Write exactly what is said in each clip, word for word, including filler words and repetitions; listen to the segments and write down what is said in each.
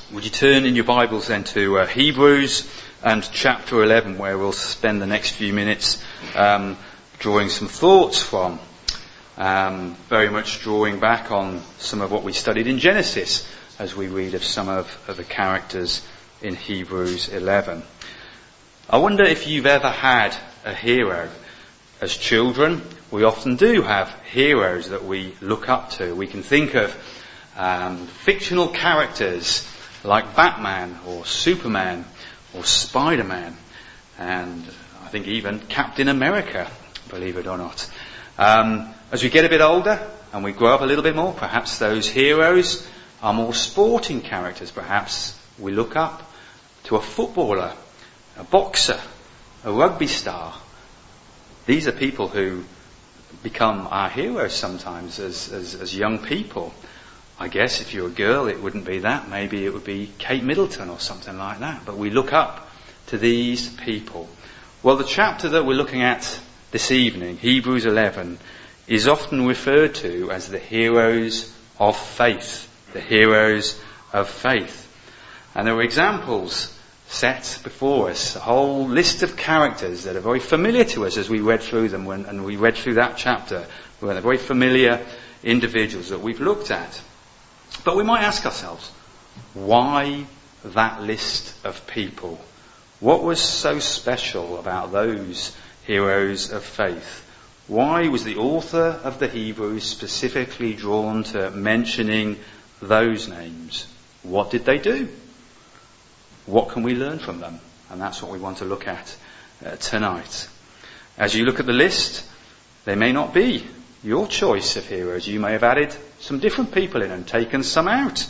Would you turn in your Bibles then to uh, Hebrews and chapter eleven, where we'll spend the next few minutes um, drawing some thoughts from. Um, very much drawing back on some of what we studied in Genesis as we read of some of, of the characters in Hebrews eleven. I wonder if you've ever had a hero. As children, we often do have heroes that we look up to. We can think of um, fictional characters like Batman or Superman or Spider-Man, and I think even Captain America, believe it or not. Um, as we get a bit older and we grow up a little bit more, perhaps those heroes are more sporting characters. Perhaps we look up to a footballer, a boxer, a rugby star. These are people who become our heroes sometimes as, as, as young people. I guess if you're a girl, it wouldn't be that. Maybe it would be Kate Middleton or something like that. But we look up to these people. Well, the chapter that we're looking at this evening, Hebrews eleven, is often referred to as the heroes of faith. The heroes of faith. And there are examples set before us, a whole list of characters that are very familiar to us as we read through them when, and we read through that chapter. They're very familiar individuals that we've looked at. But we might ask ourselves, why that list of people? What was so special about those heroes of faith? Why was the author of the Hebrews specifically drawn to mentioning those names? What did they do? What can we learn from them? And that's what we want to look at uh, tonight. As you look at the list, they may not be your choice of heroes. You may have added some different people in and taken some out.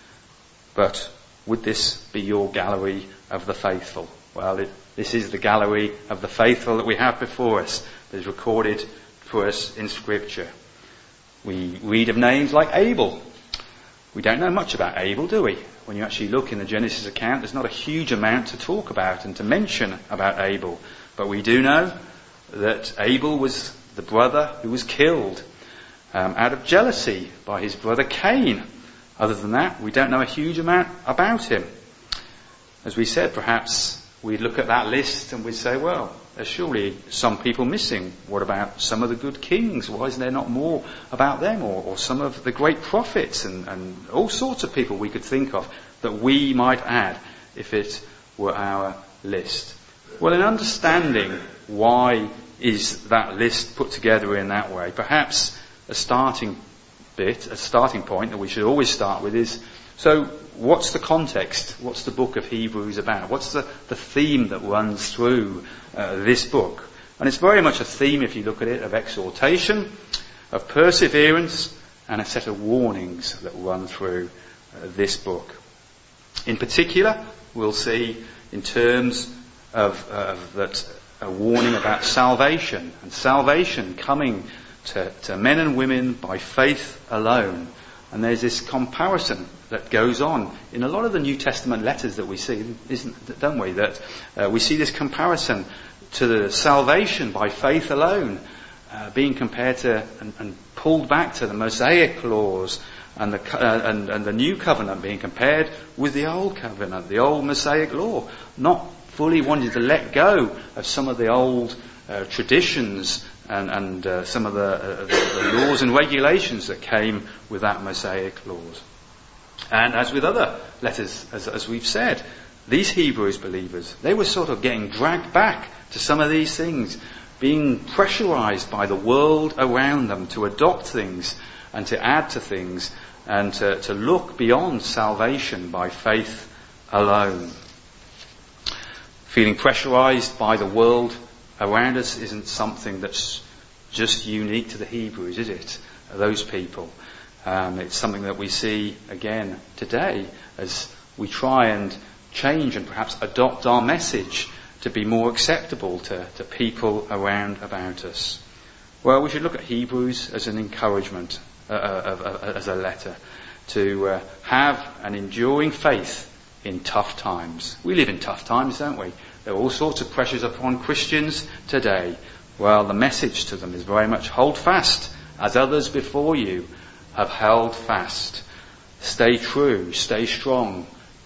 But would this be your gallery of the faithful? Well, it, this is the gallery of the faithful that we have before us, that is recorded for us in Scripture. We read of names like Abel. We don't know much about Abel, do we? When you actually look in the Genesis account, there's not a huge amount to talk about and to mention about Abel. But we do know that Abel was the brother who was killed um, out of jealousy by his brother Cain. Other than that, we don't know a huge amount about him. As we said, perhaps we'd look at that list and we'd say, well, there's surely some people missing. What about some of the good kings? Why isn't there not more about them? Or, or some of the great prophets and, and all sorts of people we could think of that we might add if it were our list. Well, in understanding why is that list put together in that way, perhaps a starting bit, a starting point that we should always start with is, so what's the context? What's the book of Hebrews about? What's the, the theme that runs through uh, this book? And it's very much a theme, if you look at it, of exhortation, of perseverance, and a set of warnings that run through uh, this book. In particular, we'll see in terms of uh, that a warning about salvation, and salvation coming to, to men and women by faith alone. And there's this comparison that goes on in a lot of the New Testament letters that we see, isn't, don't we? That uh, we see this comparison to the salvation by faith alone uh, being compared to and, and pulled back to the Mosaic laws and the uh, and, and the New Covenant being compared with the Old Covenant, the old Mosaic law, not fully wanting to let go of some of the old uh, traditions and, and uh, some of the, uh, the, the laws and regulations that came with that Mosaic laws. And as with other letters, as, as we've said, these Hebrews believers, they were sort of getting dragged back to some of these things, being pressurized by the world around them to adopt things and to add to things and to, to look beyond salvation by faith alone. Feeling pressurized by the world around us isn't something that's just unique to the Hebrews, is it? Those people. Um, it's something that we see again today as we try and change and perhaps adopt our message to be more acceptable to, to people around about us. Well, we should look at Hebrews as an encouragement, uh, uh, uh, as a letter, to uh, have an enduring faith in tough times. We live in tough times, don't we? There are all sorts of pressures upon Christians today. Well, the message to them is very much hold fast as others before you have held fast. Stay true, stay strong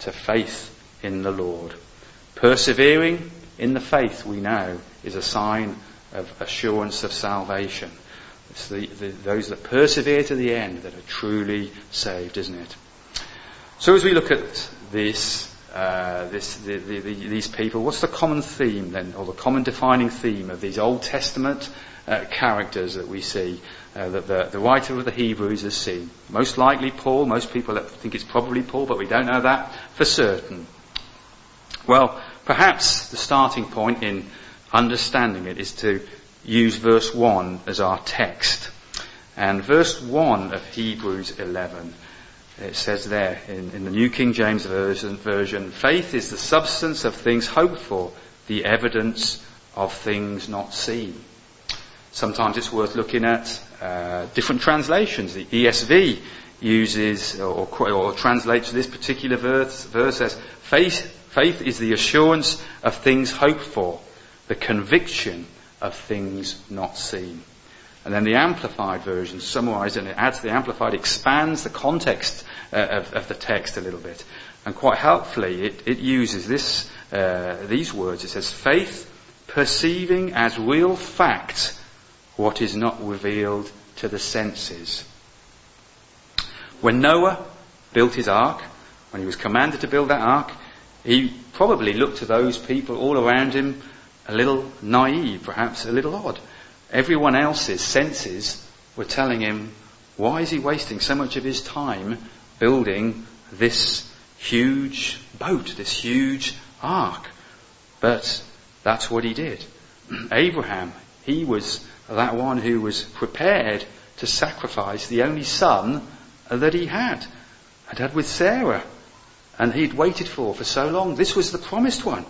to faith in the Lord. Persevering in the faith, we know, is a sign of assurance of salvation. It's the, the, those that persevere to the end that are truly saved, isn't it? So as we look at this, uh, this the, the, the, these people, what's the common theme then, or the common defining theme of these Old Testament uh, characters that we see, uh, that the, the writer of the Hebrews has seen? Most likely Paul. Most people think it's probably Paul, but we don't know that for certain. Well, perhaps the starting point in understanding it is to use verse one as our text. And verse one of Hebrews eleven, it says there in, in the New King James version, version, faith is the substance of things hoped for, the evidence of things not seen. Sometimes it's worth looking at uh, different translations. The E S V uses or, or, or translates this particular verse, verse as faith, faith is the assurance of things hoped for, the conviction of things not seen. And then the Amplified version summarizes and it adds, the Amplified expands the context uh, of, of the text a little bit. And quite helpfully, it, it uses this, uh, these words. It says, faith perceiving as real fact what is not revealed to the senses. When Noah built his ark, when he was commanded to build that ark, he probably looked to those people all around him a little naive, perhaps a little odd. Everyone else's senses were telling him, why is he wasting so much of his time building this huge boat, this huge ark? But that's what he did. Abraham, he was that one who was prepared to sacrifice the only son that he had, and had with Sarah, and he'd waited for for so long. This was the promised one.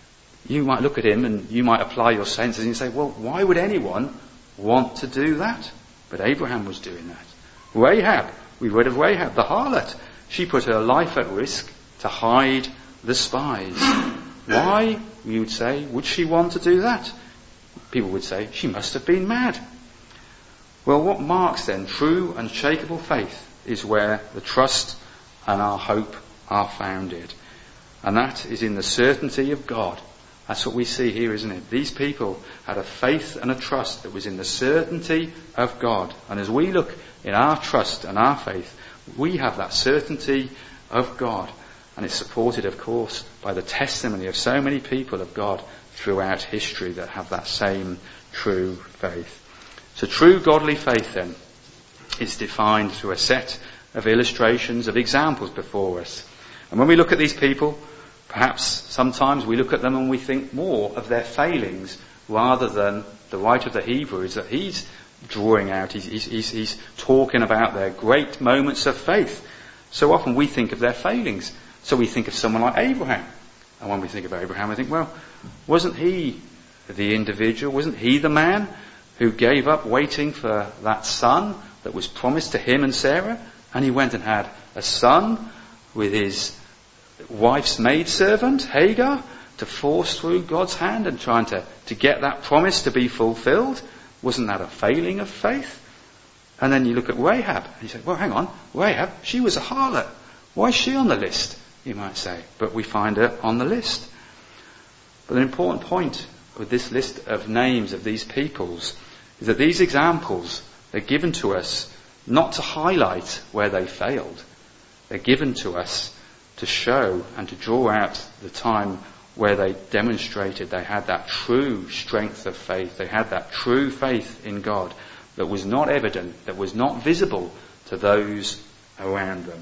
You might look at him and you might apply your senses and say, well, why would anyone want to do that? But Abraham was doing that. Rahab, we read of Rahab, the harlot. She put her life at risk to hide the spies. Why, you would say, would she want to do that? People would say, she must have been mad. Well, what marks then true, unshakable faith is where the trust and our hope are founded. And that is in the certainty of God. That's what we see here, isn't it? These people had a faith and a trust that was in the certainty of God. And as we look in our trust and our faith, we have that certainty of God. And it's supported, of course, by the testimony of so many people of God throughout history that have that same true faith. So true godly faith, then, is defined through a set of illustrations, of examples before us. And when we look at these people, perhaps sometimes we look at them and we think more of their failings rather than the writer of the Hebrews that he's drawing out. He's, he's, he's, he's talking about their great moments of faith. So often we think of their failings. So we think of someone like Abraham. And when we think of Abraham, I think, well, wasn't he the individual? Wasn't he the man who gave up waiting for that son that was promised to him and Sarah? And he went and had a son with his wife's maidservant, Hagar, to force through God's hand and trying to, to get that promise to be fulfilled. Wasn't that a failing of faith? And then you look at Rahab and you say, well, hang on, Rahab, she was a harlot. Why is she on the list, you might say? But we find her on the list. But an important point with this list of names of these peoples is that these examples are given to us not to highlight where they failed. They're given to us to show and to draw out the time where they demonstrated they had that true strength of faith. They had that true faith in God that was not evident, that was not visible to those around them.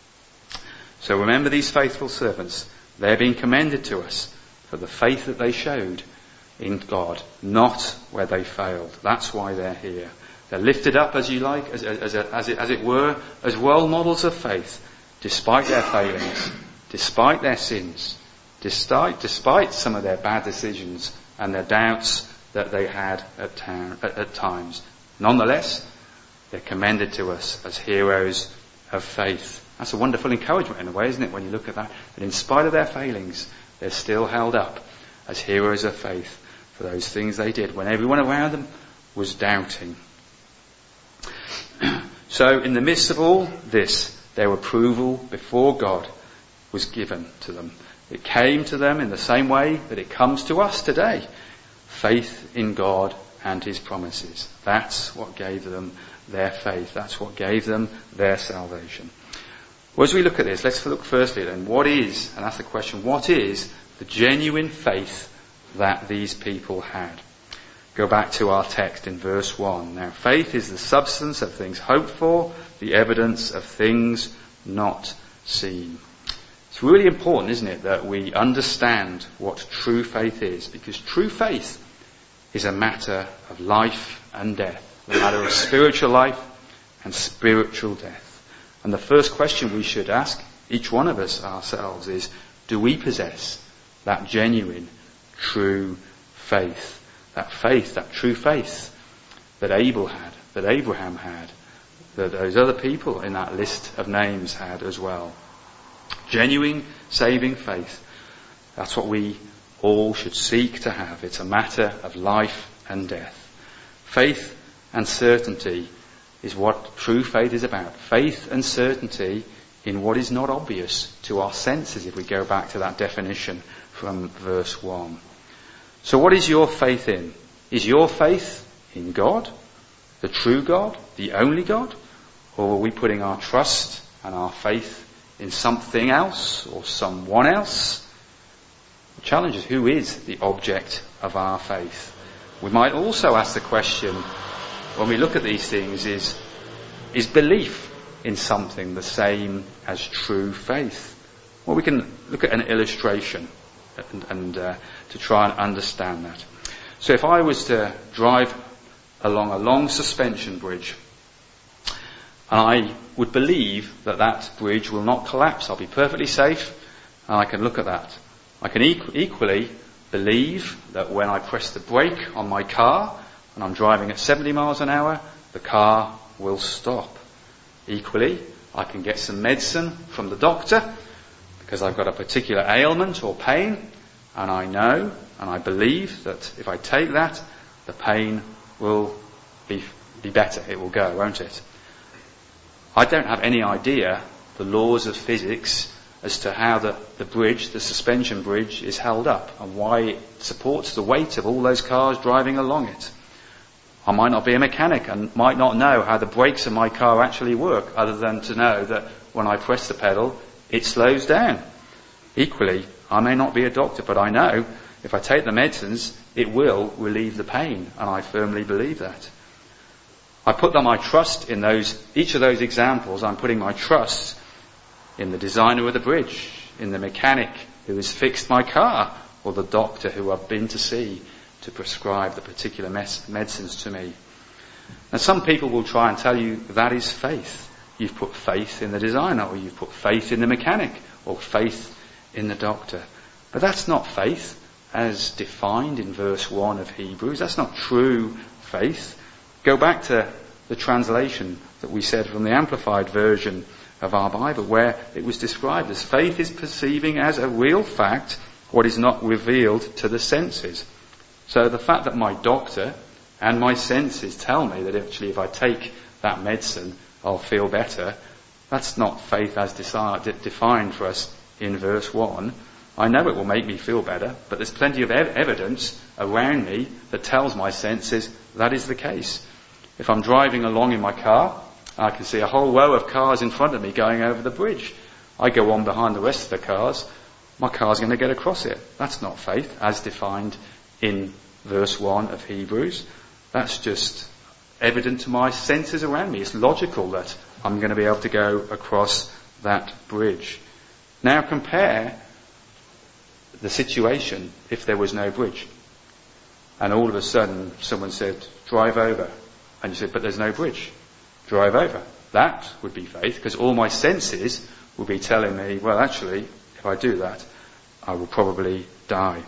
So remember these faithful servants. They're being commended to us for the faith that they showed in God, not where they failed. That's why they're here. They're lifted up, as you like, as, as, as, it, as it were, as role models of faith, despite their failings, despite their sins, despite, despite some of their bad decisions and their doubts that they had at, ta- at, at times. Nonetheless, they're commended to us as heroes of faith. That's a wonderful encouragement in a way, isn't it, when you look at that? That in spite of their failings, they're still held up as heroes of faith for those things they did when everyone around them was doubting. So in the midst of all this, their approval before God was given to them. It came to them in the same way that it comes to us today. Faith in God and his promises. That's what gave them their faith. That's what gave them their salvation. Well, as we look at this, let's look firstly then, what is, and ask the question, what is the genuine faith that these people had? Go back to our text in verse one. Now, faith is the substance of things hoped for, the evidence of things not seen. It's really important, isn't it, that we understand what true faith is, because true faith is a matter of life and death, a matter of spiritual life and spiritual death. And the first question we should ask, each one of us ourselves, is, do we possess that genuine, true faith? That faith, that true faith that Abel had, that Abraham had, that those other people in that list of names had as well. Genuine, saving faith. That's what we all should seek to have. It's a matter of life and death. Faith and certainty is what true faith is about. Faith and certainty in what is not obvious to our senses, if we go back to that definition from verse one. So what is your faith in? Is your faith in God, the true God, the only God? Or are we putting our trust and our faith in something else or someone else? The challenge is, who is the object of our faith? We might also ask the question, when we look at these things, is, is belief in something the same as true faith? Well, we can look at an illustration and, and uh, to try and understand that. So if I was to drive along a long suspension bridge, I would believe that that bridge will not collapse. I'll be perfectly safe, and I can look at that. I can equ- equally believe that when I press the brake on my car and I'm driving at seventy miles an hour, the car will stop. Equally, I can get some medicine from the doctor because I've got a particular ailment or pain, and I know and I believe that if I take that, the pain will be, be better. It will go, won't it? I don't have any idea the laws of physics as to how the, the bridge, the suspension bridge, is held up and why it supports the weight of all those cars driving along it. I might not be a mechanic and might not know how the brakes of my car actually work, other than to know that when I press the pedal, it slows down. Equally, I may not be a doctor, but I know if I take the medicines, it will relieve the pain, and I firmly believe that. I put my trust in those, each of those examples, I'm putting my trust in the designer of the bridge, in the mechanic who has fixed my car, or the doctor who I've been to see to prescribe the particular mes- medicines to me. And some people will try and tell you that is faith. You've put faith in the designer, or you've put faith in the mechanic, or faith in the doctor. But that's not faith as defined in verse one of Hebrews. That's not true faith. Go back to the translation that we said from the Amplified version of our Bible, where it was described as faith is perceiving as a real fact what is not revealed to the senses. So the fact that my doctor and my senses tell me that actually if I take that medicine I'll feel better, that's not faith as desi- defined for us in verse one. I know it will make me feel better, but there's plenty of ev- evidence around me that tells my senses that is the case. If I'm driving along in my car, I can see a whole row of cars in front of me going over the bridge. I go on behind the rest of the cars, my car's going to get across it. That's not faith as defined in verse one of Hebrews. That's just evident to my senses around me. It's logical that I'm going to be able to go across that bridge. Now compare the situation if there was no bridge. And all of a sudden someone said, drive over. And you said, but there's no bridge. Drive over. That would be faith, because all my senses would be telling me, well, actually, if I do that, I will probably die.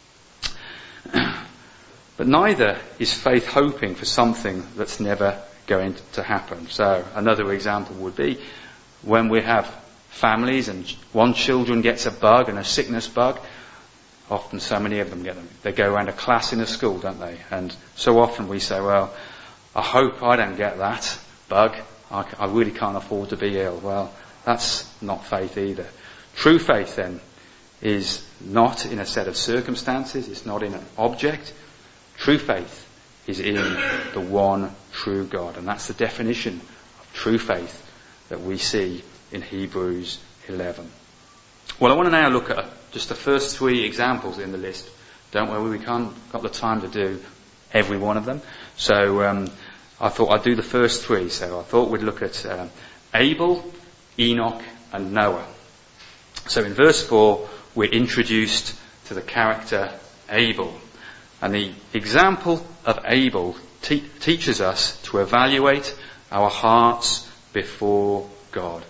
But neither is faith hoping for something that's never going to happen. So another example would be when we have families and one children gets a bug, and a sickness bug. Often so many of them get them. They go around a class in a school, don't they? And so often we say, well, I hope I don't get that bug. I, I really can't afford to be ill. Well, that's not faith either. True faith, then, is not in a set of circumstances. It's not in an object. True faith is in the one true God. And that's the definition of true faith that we see in Hebrews eleven. Well, I want to now look at just the first three examples in the list. Don't worry, we can't got the time to do every one of them. So um, I thought I'd do the first three. So I thought we'd look at um, Abel, Enoch, and Noah. So in verse four, we're introduced to the character Abel. And the example of Abel te- teaches us to evaluate our hearts before God.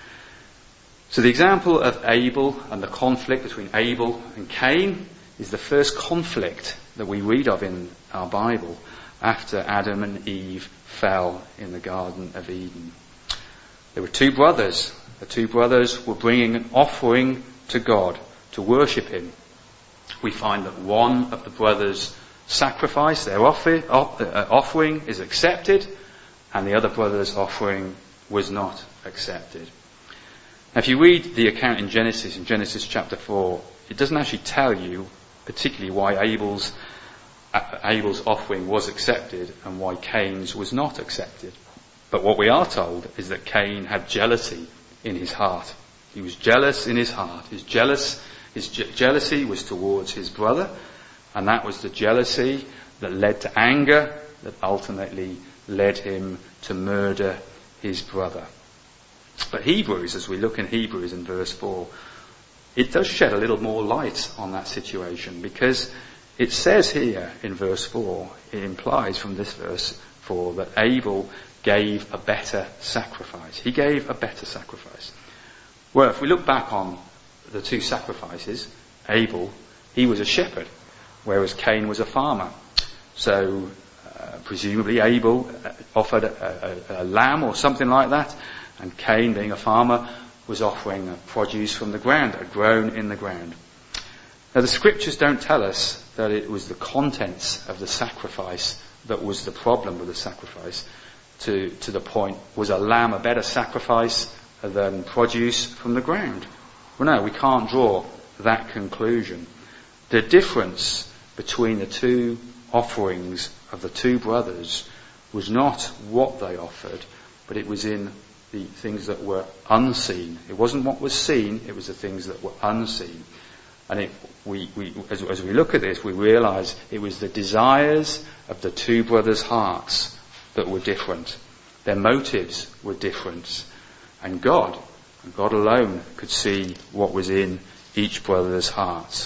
So the example of Abel and the conflict between Abel and Cain is the first conflict that we read of in our Bible after Adam and Eve fell in the Garden of Eden. There were two brothers. The two brothers were bringing an offering to God to worship him. We find that one of the brothers' sacrifice, their offer, uh, offering is accepted, and the other brother's offering was not accepted. Now, if you read the account in Genesis, in Genesis chapter four, it doesn't actually tell you particularly why Abel's, uh, Abel's offering was accepted and why Cain's was not accepted. But what we are told is that Cain had jealousy in his heart. He was jealous in his heart. His jealous, his je- jealousy was towards his brother, and that was the jealousy that led to anger that ultimately led him to murder his brother. But Hebrews, as we look in Hebrews in verse four, it does shed a little more light on that situation, because it says here in verse four, it implies from this verse four that Abel gave a better sacrifice. He gave a better sacrifice. Well, if we look back on the two sacrifices, Abel, he was a shepherd, whereas Cain was a farmer. So, uh, presumably Abel offered a, a, a lamb or something like that, and Cain, being a farmer, was offering a produce from the ground, a grown in the ground. Now, the scriptures don't tell us that it was the contents of the sacrifice that was the problem with the sacrifice, to, to the point, was a lamb a better sacrifice than produce from the ground? Well, no, we can't draw that conclusion. The difference between the two offerings of the two brothers was not what they offered, but it was in the things that were unseen. It wasn't what was seen, it was the things that were unseen. And it, we, we, as, as we look at this, we realise it was the desires of the two brothers' hearts that were different. Their motives were different. And God, and God alone, could see what was in each brother's hearts.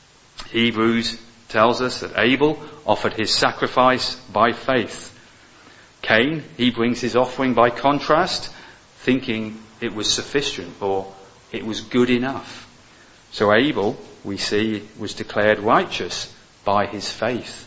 Hebrews tells us that Abel offered his sacrifice by faith. Cain, he brings his offering by contrast, thinking it was sufficient or it was good enough. So Abel, we see, was declared righteous by his faith,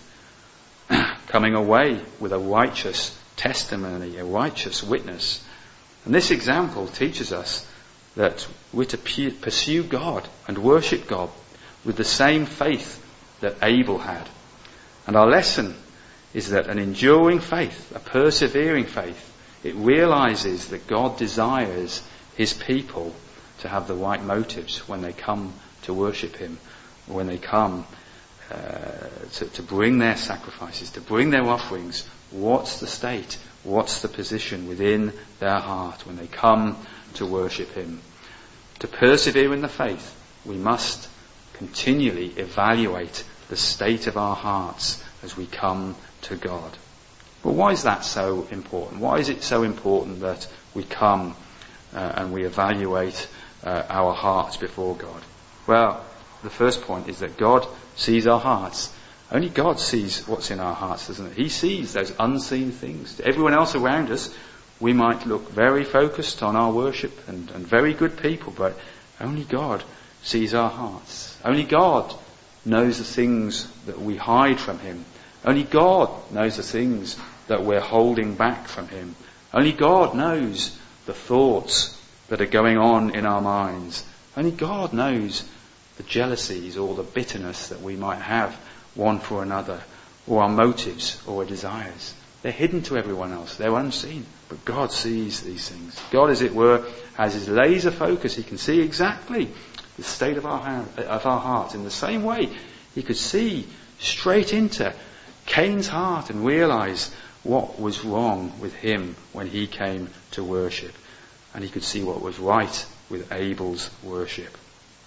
coming away with a righteous testimony, a righteous witness. And this example teaches us that we're to pursue God and worship God with the same faith that Abel had. And our lesson is that an enduring faith, a persevering faith, it realizes that God desires his people to have the right motives when they come to worship him, when they come uh, to, to bring their sacrifices, to bring their offerings. What's the state? What's the position within their heart when they come to worship him? To persevere in the faith, we must continually evaluate the state of our hearts as we come to God. But why is that so important? Why is it so important that we come uh, and we evaluate uh, our hearts before God? Well, the first point is that God sees our hearts. Only God sees what's in our hearts, doesn't it? He sees those unseen things. To everyone else around us, we might look very focused on our worship and, and very good people, but only God sees our hearts. Only God knows the things that we hide from him. Only God knows the things that we're holding back from him. Only God knows the thoughts that are going on in our minds. Only God knows the jealousies or the bitterness that we might have one for another, or our motives or our desires. They're hidden to everyone else. They're unseen. But God sees these things. God, as it were, has his laser focus. He can see exactly the state of our, hand, of our hearts. In the same way, he could see straight into Cain's heart and realize what was wrong with him when he came to worship. And he could see what was right with Abel's worship.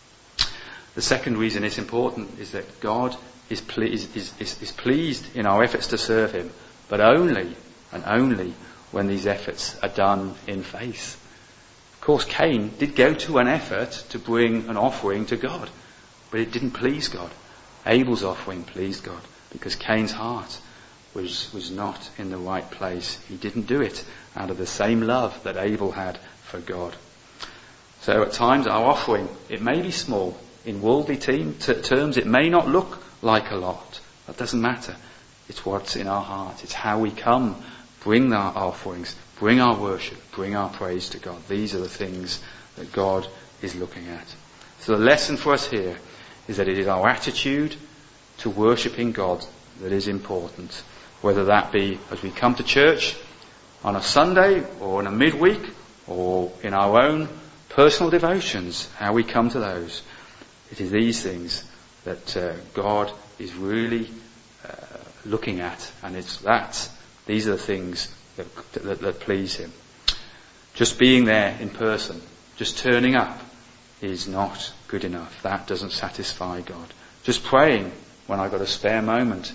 The second reason it's important is that God is, ple- is, is, is, is pleased in our efforts to serve him, but only and only when these efforts are done in faith. Of course, Cain did go to an effort to bring an offering to God, but it didn't please God. Abel's offering pleased God because Cain's heart was, was not in the right place. He didn't do it out of the same love that Abel had for God. So at times our offering, it may be small. In worldly team, t- terms, it may not look like a lot. That doesn't matter. It's what's in our heart. It's how we come, bring our offerings, bring our worship, bring our praise to God. These are the things that God is looking at. So the lesson for us here is that it is our attitude to worshipping God that is important. Whether that be as we come to church on a Sunday or in a midweek or in our own personal devotions, how we come to those. It is these things that uh, God is really uh, looking at, and it's that. These are the things that, that, that please him. Just being there in person, just turning up, is not good enough. That doesn't satisfy God. Just praying when I've got a spare moment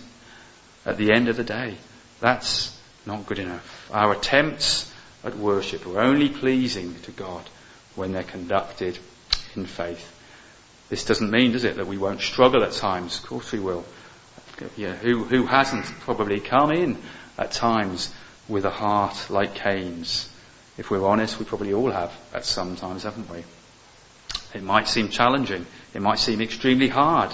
at the end of the day, that's not good enough. Our attempts at worship are only pleasing to God when they're conducted in faith. This doesn't mean, does it, that we won't struggle at times? Of course we will. You know, who, who hasn't probably come in at times with a heart like Cain's? If we're honest, we probably all have at some times, haven't we? It might seem challenging. It might seem extremely hard.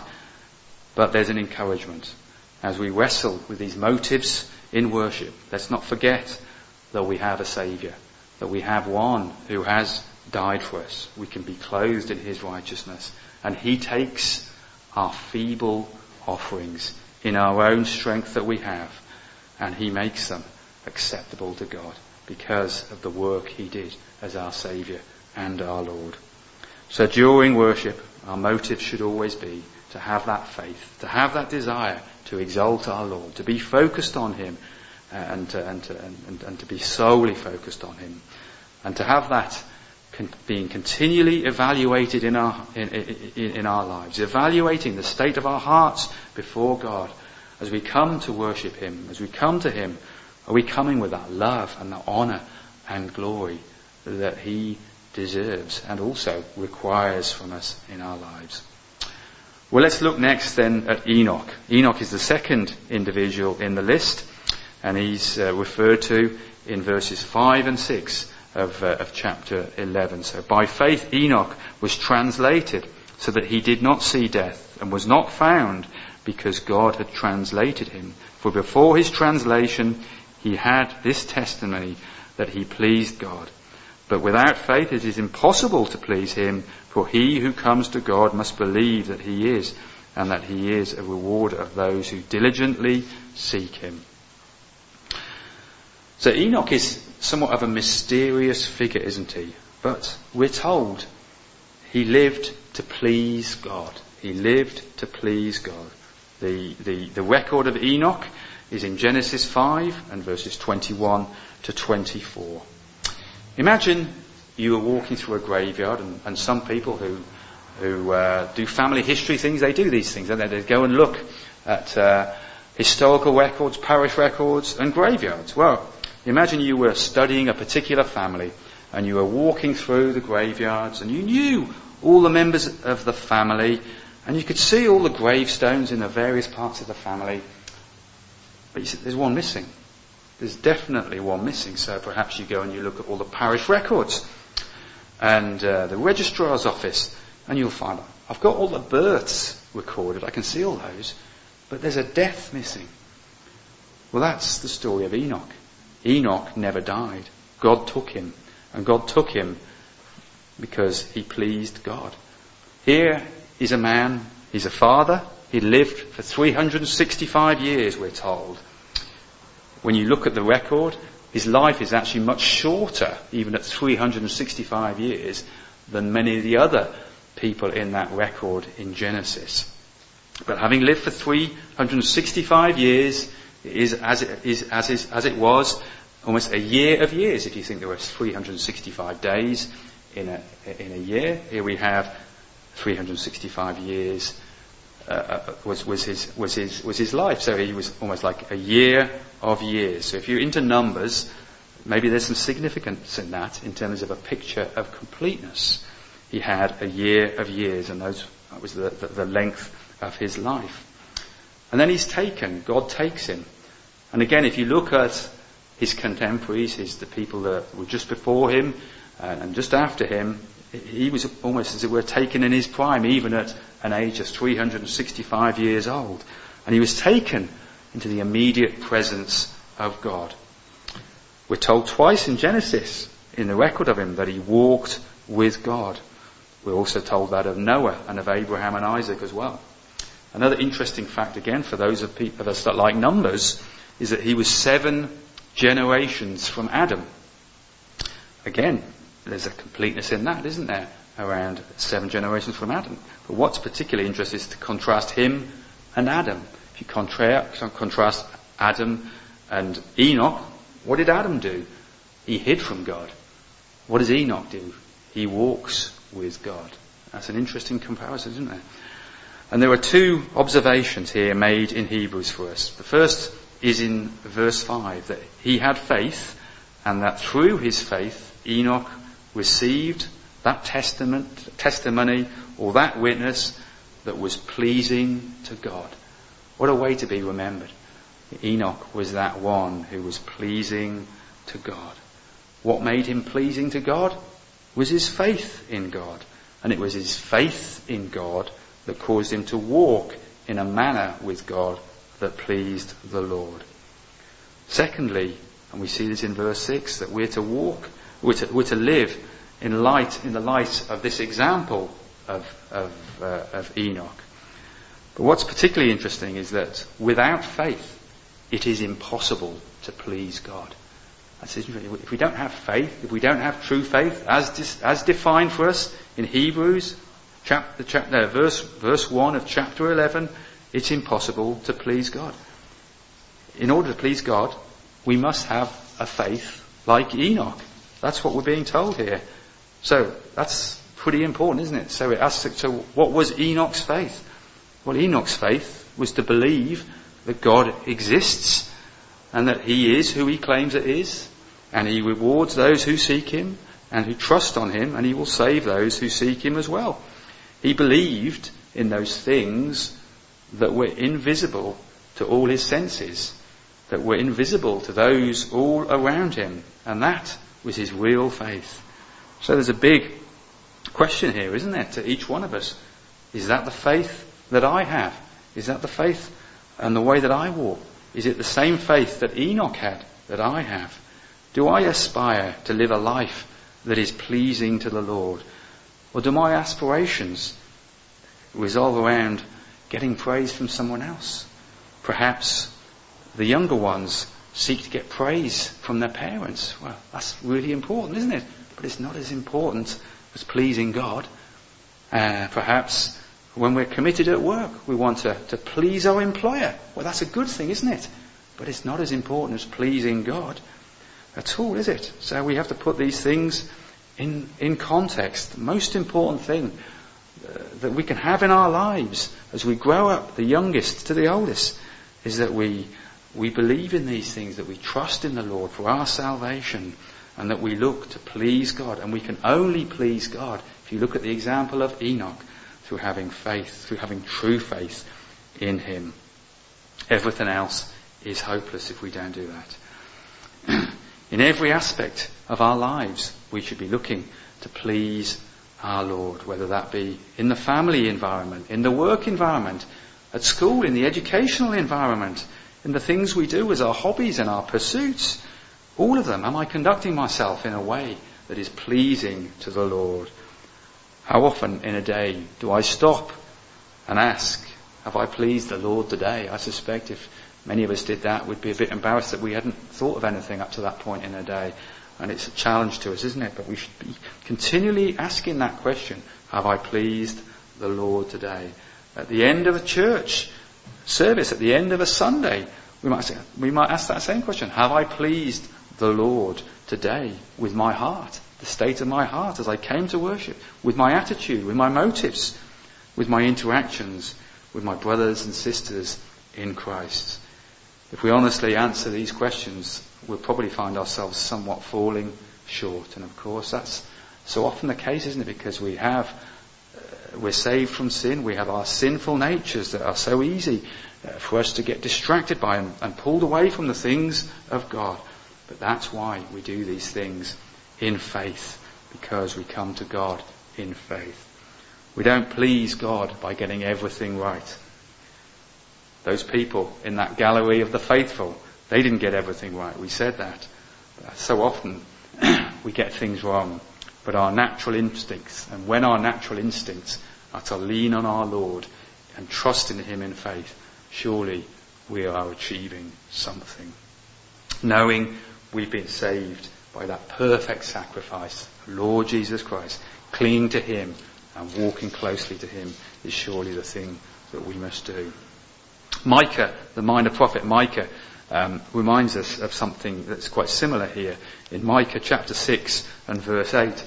But there's an encouragement. As we wrestle with these motives in worship, let's not forget that we have a Saviour, that we have one who has died for us. We can be clothed in his righteousness. And he takes our feeble offerings in our own strength that we have, and he makes them acceptable to God because of the work he did as our Saviour and our Lord. So during worship, our motive should always be to have that faith, to have that desire to exalt our Lord, to be focused on him, and to, and, to, and, and to be solely focused on him, and to have that con- being continually evaluated in our in, in, in our lives, evaluating the state of our hearts before God as we come to worship him, as we come to him. Are we coming with that love and that honour and glory that he deserves and also requires from us in our lives? Well, let's look next then at Enoch. Enoch is the second individual in the list, and he's uh, referred to in verses five and six of, uh, of chapter eleven. So, by faith Enoch was translated so that he did not see death, and was not found because God had translated him. For before his translation he had this testimony that he pleased God. But without faith it is impossible to please him, for he who comes to God must believe that he is, and that he is a rewarder of those who diligently seek him. So Enoch is somewhat of a mysterious figure, isn't he? But we're told he lived to please God. He lived to please God. The, the, the record of Enoch is in Genesis five and verses twenty-one to twenty-four. Imagine you were walking through a graveyard, and, and some people who who uh, do family history things, they do these things, don't they? They go and look at uh, historical records, parish records, and graveyards. Well, imagine you were studying a particular family, and you were walking through the graveyards, and you knew all the members of the family, and you could see all the gravestones in the various parts of the family. But you see, there's one missing. There's definitely one missing. So perhaps you go and you look at all the parish records and uh, the registrar's office, and you'll find, I've got all the births recorded, I can see all those, but there's a death missing. Well, that's the story of Enoch. Enoch never died. God took him, and God took him because he pleased God. Here is a man, he's a father, he lived for three hundred sixty-five years, we're told. when you look at the record, his life is actually much shorter, even at three hundred sixty-five years, than many of the other people in that record in Genesis. But having lived for three hundred sixty-five years, it is as it is as is, as it was almost a year of years. If you think there were three hundred sixty-five days in a in a year, here we have three hundred sixty-five years. Uh, was was his was his was his life. So he was almost like a year of years. So if you're into numbers, maybe there's some significance in that in terms of a picture of completeness. He had a year of years, and those that was the, the, the length of his life. And then he's taken. God takes him. And again, if you look at his contemporaries, his the people that were just before him uh, and just after him, he was almost, as it were, taken in his prime, even at an age of three hundred sixty-five years old. And he was taken into the immediate presence of God. We're told twice in Genesis, in the record of him, that he walked with God. We're also told that of Noah and of Abraham and Isaac as well. Another interesting fact, again, for those of, people, of us that like numbers, is that he was seven generations from Adam. Again, there's a completeness in that, isn't there? Around seven generations from Adam. But what's particularly interesting is to contrast him and Adam. If you contra- contrast Adam and Enoch, what did Adam do? He hid from God. What does Enoch do? He walks with God. That's an interesting comparison, isn't there? And there are two observations here made in Hebrews for us. The first is in verse five, that he had faith, and that through his faith Enoch received that testament, testimony or that witness that was pleasing to God. What a way to be remembered. Enoch was that one who was pleasing to God. What made him pleasing to God was his faith in God. And it was his faith in God that caused him to walk in a manner with God that pleased the Lord. Secondly, and we see this in verse six, that we're to walk, we're to, we're to live in light, in the light of this example of, of, uh, of Enoch. But what's particularly interesting is that without faith, it is impossible to please God. That's interesting. If we don't have faith, if we don't have true faith, as dis, as defined for us in Hebrews, chapter, chapter, no, verse verse one of chapter eleven, it's impossible to please God. In order to please God, we must have a faith like Enoch. That's what we're being told here. So that's pretty important, isn't it? So it asks, so what was Enoch's faith? Well, Enoch's faith was to believe that God exists and that he is who he claims it is, and he rewards those who seek him and who trust on him, and he will save those who seek him as well. He believed in those things that were invisible to all his senses, that were invisible to those all around him, and that was his real faith. So there's a big question here, isn't there, to each one of us. Is that the faith that I have? Is that the faith and the way that I walk? Is it the same faith that Enoch had, that I have? Do I aspire to live a life that is pleasing to the Lord? Or do my aspirations revolve around getting praise from someone else? Perhaps the younger ones seek to get praise from their parents. Well, that's really important, isn't it? But it's not as important as pleasing God. Uh, perhaps when we're committed at work, we want to, to please our employer. Well, that's a good thing, isn't it? But it's not as important as pleasing God at all, is it? So we have to put these things in, in context. The most important thing uh, that we can have in our lives as we grow up, the youngest to the oldest, is that we we believe in these things, that we trust in the Lord for our salvation, and that we look to please God. And we can only please God, if you look at the example of Enoch, through having faith, through having true faith in him. Everything else is hopeless if we don't do that. In every aspect of our lives, we should be looking to please our Lord, whether that be in the family environment, in the work environment, at school, in the educational environment, in the things we do as our hobbies and our pursuits. All of them. Am I conducting myself in a way that is pleasing to the Lord? How often in a day do I stop and ask, have I pleased the Lord today? I suspect if Many of us did that. We'd be a bit embarrassed that we hadn't thought of anything up to that point in a day. And it's a challenge to us, isn't it? But we should be continually asking that question. Have I pleased the Lord today? At the end of a church service, at the end of a Sunday, we might say, we might ask that same question. Have I pleased the Lord today with my heart? The state of my heart as I came to worship, with my attitude, with my motives, with my interactions with my brothers and sisters in Christ. If we honestly answer these questions, we'll probably find ourselves somewhat falling short. And of course, that's so often the case, isn't it? Because we have, uh, we're saved from sin. We have our sinful natures that are so easy uh, for us to get distracted by and, and pulled away from the things of God. But that's why we do these things in faith, because we come to God in faith. We don't please God by getting everything right. Those people in that gallery of the faithful, they didn't get everything right. We said that. But so often we get things wrong. But our natural instincts, and when our natural instincts are to lean on our Lord and trust in Him in faith, surely we are achieving something. Knowing we've been saved by that perfect sacrifice, Lord Jesus Christ, clinging to Him and walking closely to Him is surely the thing that we must do. Micah, the minor prophet Micah, um, reminds us of something that's quite similar here. In Micah chapter six and verse eight,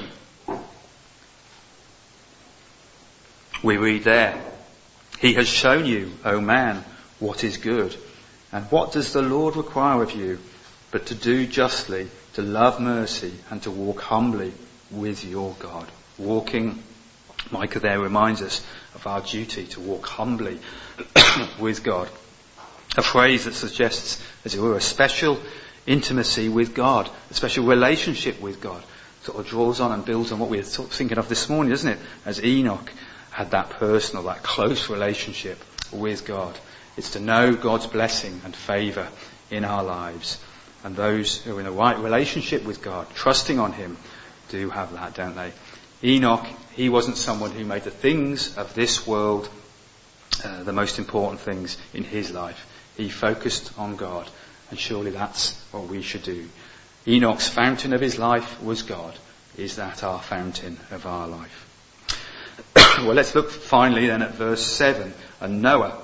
we read there, He has shown you, O man, what is good. And what does the Lord require of you but to do justly, to love mercy, and to walk humbly with your God? Walking, Micah there reminds us of our duty to walk humbly with God. A phrase that suggests, as it were, a special intimacy with God, a special relationship with God. Sort of draws on and builds on what we were sort of thinking of this morning, doesn't it? As Enoch had that personal, that close relationship with God. It's to know God's blessing and favour in our lives. And those who are in a right relationship with God, trusting on Him, do have that, don't they? Enoch, he wasn't someone who made the things of this world uh, the most important things in his life. He focused on God, and surely that's what we should do. Enoch's fountain of his life was God. Is that our fountain of our life? Well, let's look finally then at verse seven and Noah.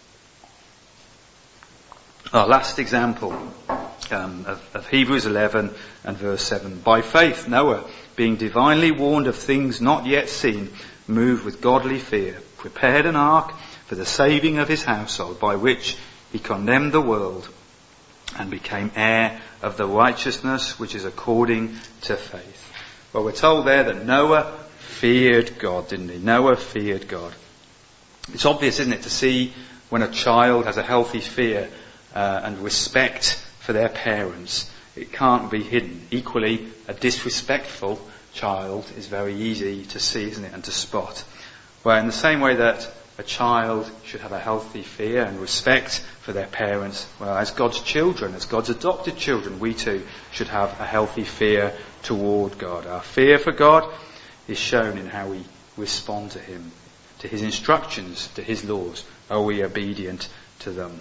Our last example um, of, of Hebrews eleven and verse seven. By faith, Noah, being divinely warned of things not yet seen, moved with godly fear, prepared an ark for the saving of his household, by which he condemned the world and became heir of the righteousness which is according to faith. Well, we're told there that Noah feared God, didn't he? Noah feared God. It's obvious, isn't it, to see when a child has a healthy fear uh, and respect for their parents. It can't be hidden. Equally, a disrespectful child is very easy to see, isn't it, and to spot. Well, in the same way that a child should have a healthy fear and respect for their parents, well, as God's children, as God's adopted children, we too should have a healthy fear toward God. Our fear for God is shown in how we respond to Him, to His instructions, to His laws. Are we obedient to them?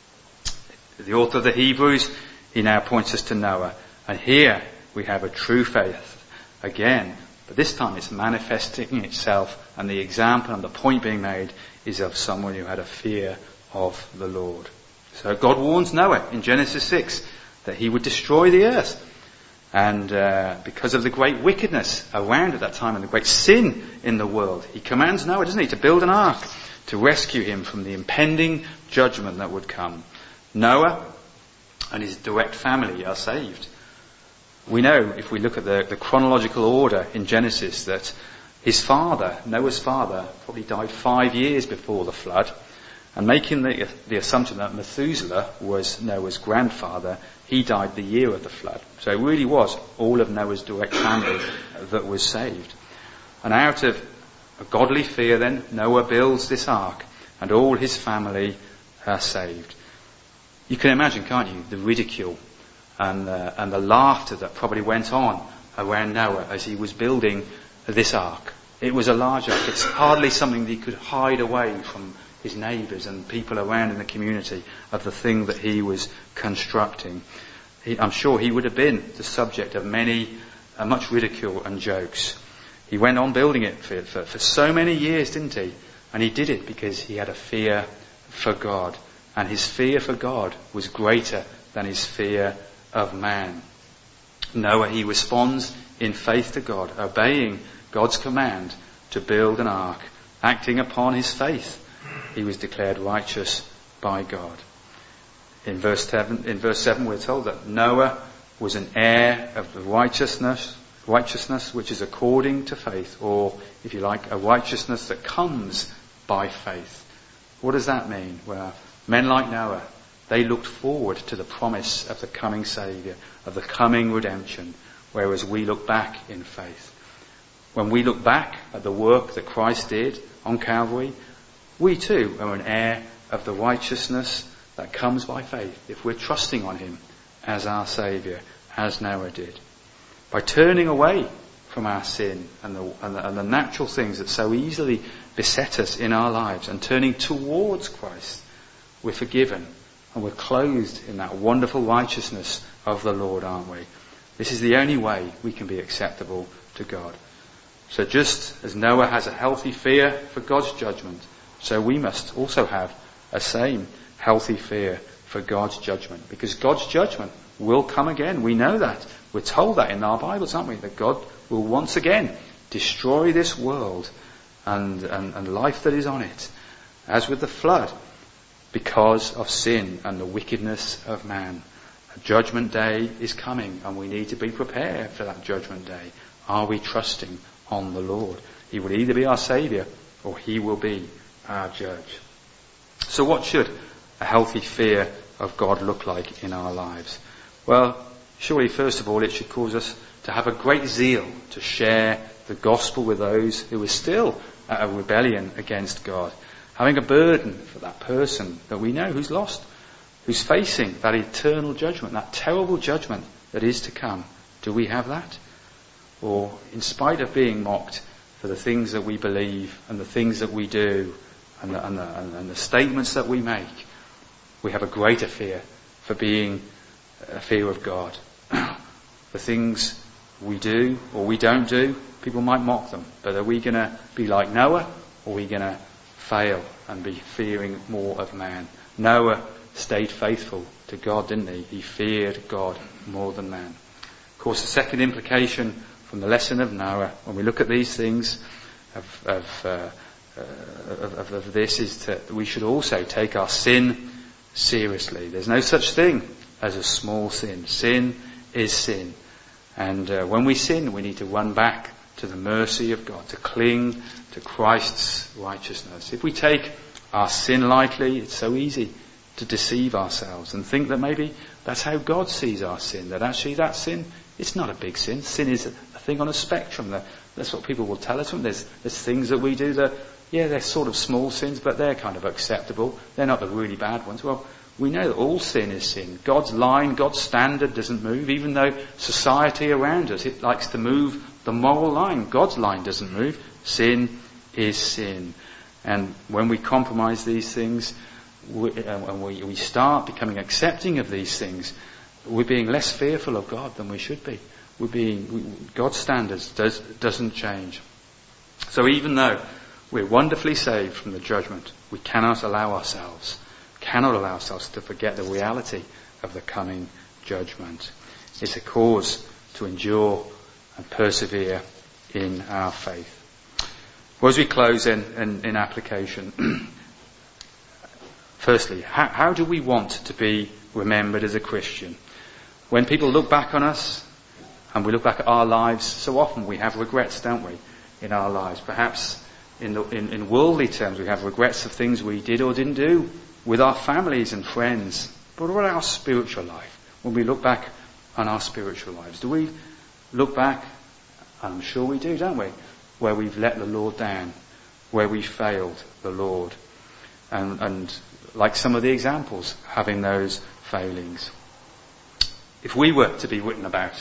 The author of the Hebrews, he now points us to Noah. And here we have a true faith again. But this time it's manifesting itself, and the example and the point being made is of someone who had a fear of the Lord. So God warns Noah in Genesis six that he would destroy the earth. And uh, because of the great wickedness around at that time and the great sin in the world, he commands Noah, doesn't he, to build an ark to rescue him from the impending judgment that would come. Noah and his direct family are saved. We know, if we look at the, the chronological order in Genesis, that his father, Noah's father, probably died five years before the flood. And making the, the assumption that Methuselah was Noah's grandfather, he died the year of the flood. So it really was all of Noah's direct family that was saved. And out of a godly fear then, Noah builds this ark, and all his family are saved. You can imagine, can't you, the ridicule and the, and the laughter that probably went on around Noah as he was building this ark. It was a large ark. It's hardly something that he could hide away from his neighbours and people around in the community of the thing that he was constructing. He, I'm sure he would have been the subject of many, uh, much ridicule and jokes. He went on building it for, for, for so many years, didn't he? And he did it because he had a fear for God. And his fear for God was greater than his fear of man. Noah, he responds in faith to God, obeying God's command to build an ark. Acting upon his faith, he was declared righteous by God. In verse seven, in verse seven we're told that Noah was an heir of the righteousness, righteousness which is according to faith, or, if you like, a righteousness that comes by faith. What does that mean? Well, men like Noah, they looked forward to the promise of the coming Saviour, of the coming redemption, whereas we look back in faith. When we look back at the work that Christ did on Calvary, we too are an heir of the righteousness that comes by faith if we're trusting on him as our Saviour, as Noah did. By turning away from our sin and the, and the, and the natural things that so easily beset us in our lives and turning towards Christ, we're forgiven and we're clothed in that wonderful righteousness of the Lord, aren't we? This is the only way we can be acceptable to God. So just as Noah has a healthy fear for God's judgment, so we must also have a same healthy fear for God's judgment. Because God's judgment will come again. We know that. We're told that in our Bibles, aren't we? That God will once again destroy this world and, and, and life that is on it, as with the flood, because of sin and the wickedness of man. A judgment day is coming and we need to be prepared for that judgment day. Are we trusting on the Lord? He will either be our Saviour or he will be our judge. So what should a healthy fear of God look like in our lives? Well, surely first of all it should cause us to have a great zeal to share the gospel with those who are still at a rebellion against God. Having a burden for that person that we know who's lost, who's facing that eternal judgment, that terrible judgment that is to come. Do we have that? Or in spite of being mocked for the things that we believe and the things that we do and the, and the, and the statements that we make, we have a greater fear for being a fear of God. The things we do or we don't do, people might mock them. But are we going to be like Noah, or are we going to fail and be fearing more of man? Noah stayed faithful to God, didn't he? He feared God more than man. Of course, the second implication from the lesson of Noah, when we look at these things of, of, uh, uh, of, of this, is that we should also take our sin seriously. There's no such thing as a small sin. Sin is sin. And uh, when we sin, we need to run back to the mercy of God, to cling to Christ's righteousness. If we take our sin lightly, it's so easy to deceive ourselves and think that maybe that's how God sees our sin, that actually that sin, it's not a big sin. Sin is a thing on a spectrum. That, that's what people will tell us. There's, there's things that we do that, yeah, they're sort of small sins, but they're kind of acceptable. They're not the really bad ones. Well, we know that all sin is sin. God's line, God's standard doesn't move, even though society around us, it likes to move the moral line. God's line doesn't move. Sin is sin. And when we compromise these things, we, uh, and we, we start becoming accepting of these things, we're being less fearful of God than we should be. We're being, we, God's standards does, doesn't change. So even though we're wonderfully saved from the judgment, we cannot allow ourselves, cannot allow ourselves to forget the reality of the coming judgment. It's a cause to endure and persevere in our faith. Well, as we close in, in, in application, firstly, how, how do we want to be remembered as a Christian? When people look back on us, and we look back at our lives, so often we have regrets, don't we, in our lives. Perhaps in, the, in, in worldly terms we have regrets of things we did or didn't do with our families and friends. But what about our spiritual life? When we look back on our spiritual lives, do we look back, I'm sure we do, don't we, where we've let the Lord down, where we failed the Lord, and, and like some of the examples, having those failings. If we were to be written about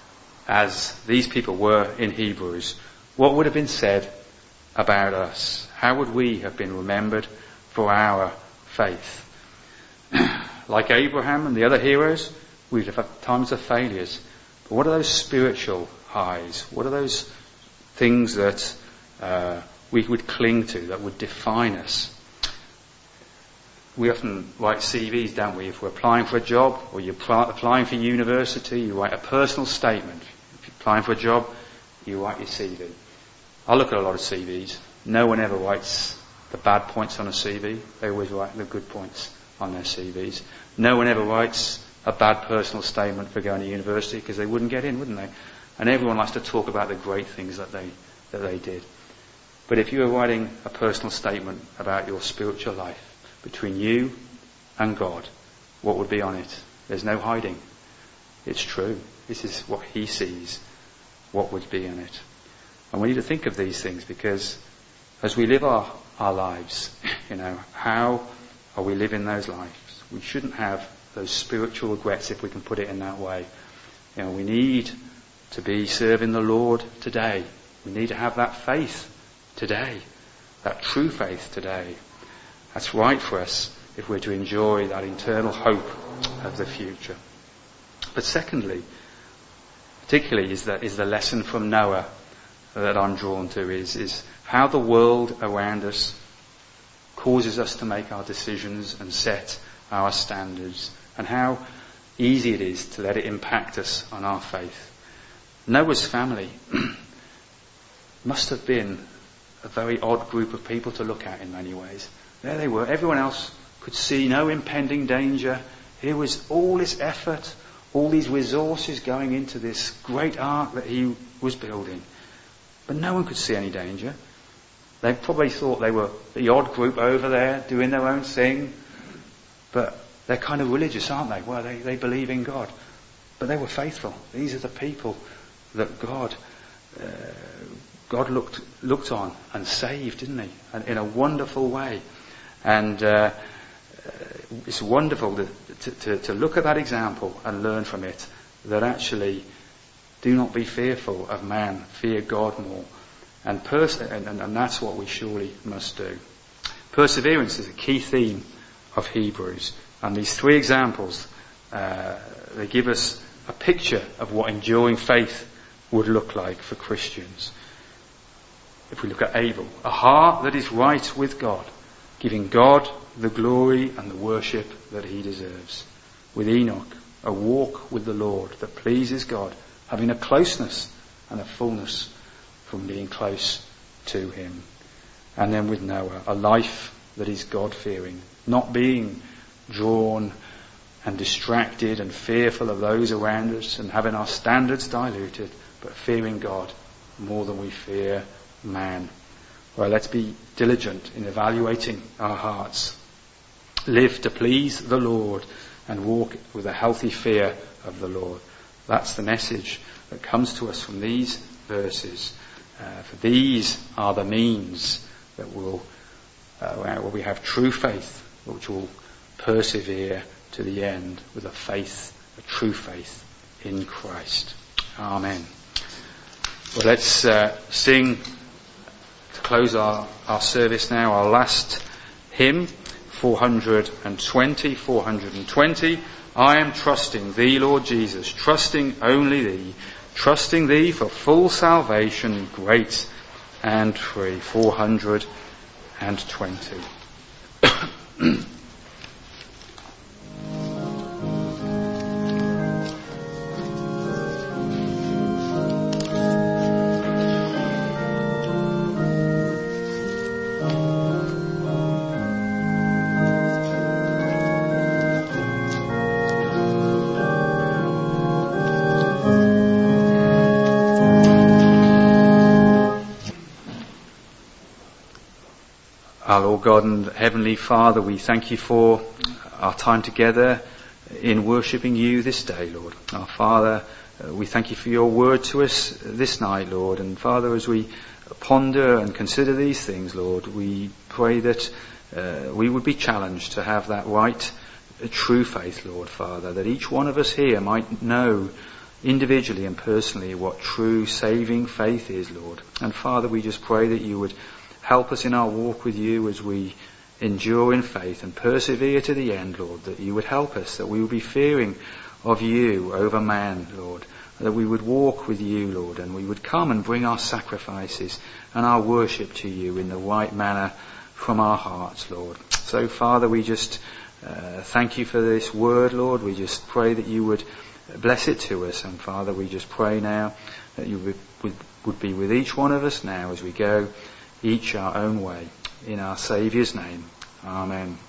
as these people were in Hebrews, what would have been said about us? How would we have been remembered for our faith. Like Abraham and the other heroes, we've had times of failures. But what are those spiritual highs? What are those things that uh, we would cling to, that would define us? We often write C Vs, don't we? If we're applying for a job, or you're applying for university, you write a personal statement. If you're applying for a job, you write your C V. I look at a lot of C Vs. No one ever writes the bad points on a C V. They always write the good points on their C Vs. No one ever writes a bad personal statement for going to university, because they wouldn't get in, wouldn't they? And everyone likes to talk about the great things that they that they did. But if you were writing a personal statement about your spiritual life between you and God, what would be on it? There's no hiding. It's true. This is what he sees, what would be in it. And we need to think of these things, because as we live our, our lives, you know, how are we living those lives? We shouldn't have those spiritual regrets, if we can put it in that way. You know, we need to be serving the Lord today. We need to have that faith today, that true faith today. That's right for us if we're to enjoy that eternal hope of the future. But secondly, particularly is that is the lesson from Noah that I'm drawn to, is, is how the world around us causes us to make our decisions and set our standards, and how easy it is to let it impact us on our faith. Noah's family must have been a very odd group of people to look at in many ways. There they were. Everyone else could see no impending danger. Here was all this effort, all these resources going into this great ark that he was building. But no one could see any danger. They probably thought they were the odd group over there doing their own thing. But they're kind of religious, aren't they? Well, they, they believe in God. But they were faithful. These are the people that God uh, God looked looked on and saved, didn't he? And in a wonderful way. And uh, it's wonderful to, to, to, to look at that example and learn from it, that actually do not be fearful of man, fear God more. And, pers- and, and, and that's what we surely must do. Perseverance is a key theme of Hebrews. And these three examples, uh, they give us a picture of what enduring faith would look like for Christians. If we look at Abel, a heart that is right with God, giving God the glory and the worship that he deserves. With Enoch, a walk with the Lord that pleases God, having a closeness and a fullness from being close to him. And then with Noah, a life that is God-fearing, not being drawn and distracted and fearful of those around us and having our standards diluted, but fearing God more than we fear man. Well, let's be diligent in evaluating our hearts. Live to please the Lord and walk with a healthy fear of the Lord. That's the message that comes to us from these verses. Uh, for these are the means that will, uh, where we have true faith, which will persevere to the end with a faith, a true faith in Christ. Amen. Well, let's uh, sing to close our, our service now, our last hymn, four hundred twenty, four hundred twenty. I am trusting thee, Lord Jesus, trusting only thee, trusting thee for full salvation, great and free. four hundred twenty. Our Lord God and Heavenly Father, we thank you for our time together in worshipping you this day, Lord. Our Father, uh, we thank you for your word to us this night, Lord. And Father, as we ponder and consider these things, Lord, we pray that uh, we would be challenged to have that right, uh, true faith, Lord, Father, that each one of us here might know individually and personally what true saving faith is, Lord. And Father, we just pray that you would help us in our walk with you as we endure in faith and persevere to the end, Lord, that you would help us, that we would be fearing of you over man, Lord, that we would walk with you, Lord, and we would come and bring our sacrifices and our worship to you in the right manner from our hearts, Lord. So, Father, we just uh, thank you for this word, Lord. We just pray that you would bless it to us. And, Father, we just pray now that you would, would, would be with each one of us now as we go each our own way. In our Saviour's name. Amen.